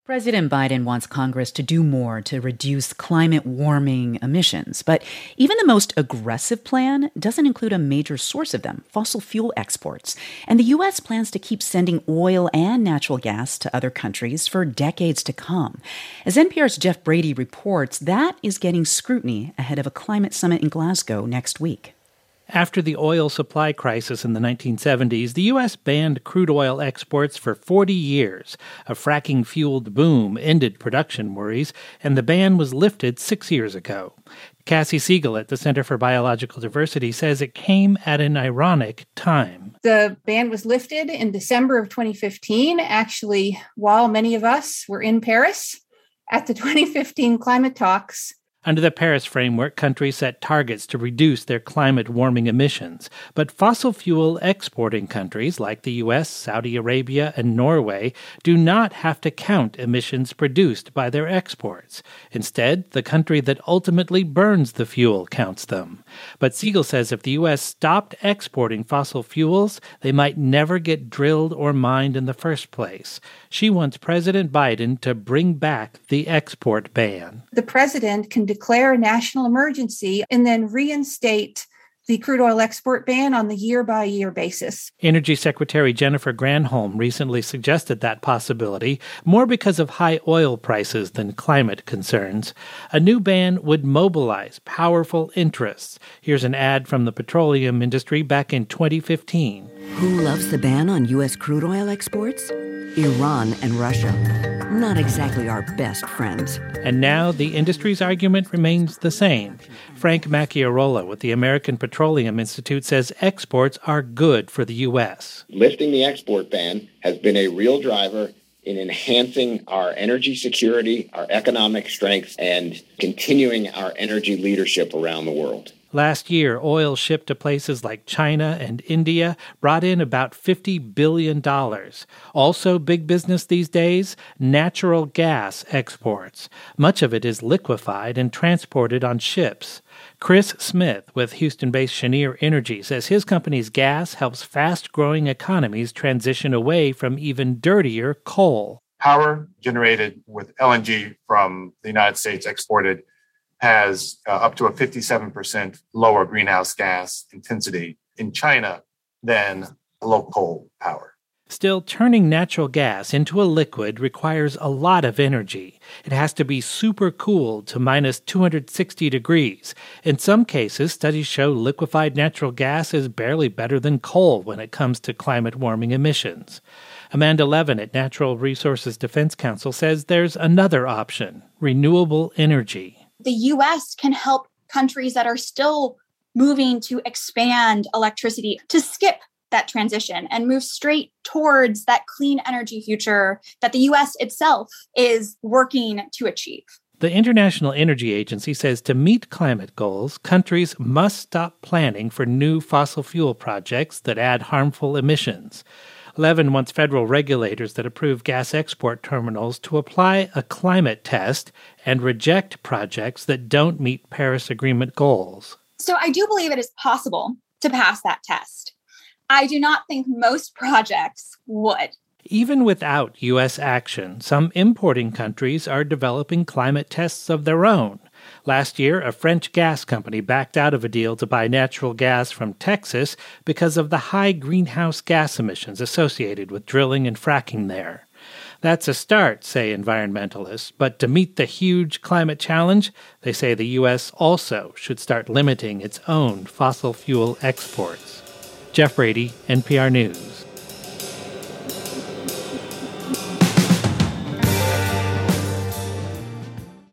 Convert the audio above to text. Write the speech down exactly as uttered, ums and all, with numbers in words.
President Biden wants Congress to do more to reduce climate warming emissions. But even the most aggressive plan doesn't include a major source of them, fossil fuel exports. And the U S plans to keep sending oil and natural gas to other countries for decades to come. As N P R's Jeff Brady reports, that is getting scrutiny ahead of a climate summit in Glasgow next week. After the oil supply crisis in the nineteen seventies, the U S banned crude oil exports for forty years. A fracking-fueled boom ended production worries, and the ban was lifted six years ago. Cassie Siegel at the Center for Biological Diversity says it came at an ironic time. The ban was lifted in December of twenty fifteen, actually, while many of us were in Paris at the twenty fifteen climate talks. Under the Paris framework, countries set targets to reduce their climate-warming emissions. But fossil fuel exporting countries like the U S, Saudi Arabia, and Norway do not have to count emissions produced by their exports. Instead, the country that ultimately burns the fuel counts them. But Siegel says if the U S stopped exporting fossil fuels, they might never get drilled or mined in the first place. She wants President Biden to bring back the export ban. The president can declare a national emergency and then reinstate the crude oil export ban on the year-by-year basis. Energy Secretary Jennifer Granholm recently suggested that possibility, more because of high oil prices than climate concerns. A new ban would mobilize powerful interests. Here's an ad from the petroleum industry back in twenty fifteen. Who loves the ban on U S crude oil exports? Iran and Russia. Not exactly our best friends. And now the industry's argument remains the same. Frank Macchiarola with the American Petroleum Institute says exports are good for the U S. Lifting the export ban has been a real driver in enhancing our energy security, our economic strength, and continuing our energy leadership around the world. Last year, oil shipped to places like China and India brought in about fifty billion dollars. Also big business these days, natural gas exports. Much of it is liquefied and transported on ships. Chris Smith with Houston-based Cheniere Energy says his company's gas helps fast-growing economies transition away from even dirtier coal. Power generated with L N G from the United States exported has uh, up to a fifty-seven percent lower greenhouse gas intensity in China than low coal power. Still, turning natural gas into a liquid requires a lot of energy. It has to be super cooled to minus two hundred sixty degrees. In some cases, studies show liquefied natural gas is barely better than coal when it comes to climate warming emissions. Amanda Levin at Natural Resources Defense Council says there's another option, renewable energy. The U S can help countries that are still moving to expand electricity to skip that transition and move straight towards that clean energy future that the U S itself is working to achieve. The International Energy Agency says to meet climate goals, countries must stop planning for new fossil fuel projects that add harmful emissions. Levin wants federal regulators that approve gas export terminals to apply a climate test and reject projects that don't meet Paris Agreement goals. So I do believe it is possible to pass that test. I do not think most projects would. Even without U S action, some importing countries are developing climate tests of their own. Last year, a French gas company backed out of a deal to buy natural gas from Texas because of the high greenhouse gas emissions associated with drilling and fracking there. That's a start, say environmentalists, but to meet the huge climate challenge, they say the U S also should start limiting its own fossil fuel exports. Jeff Brady, N P R News.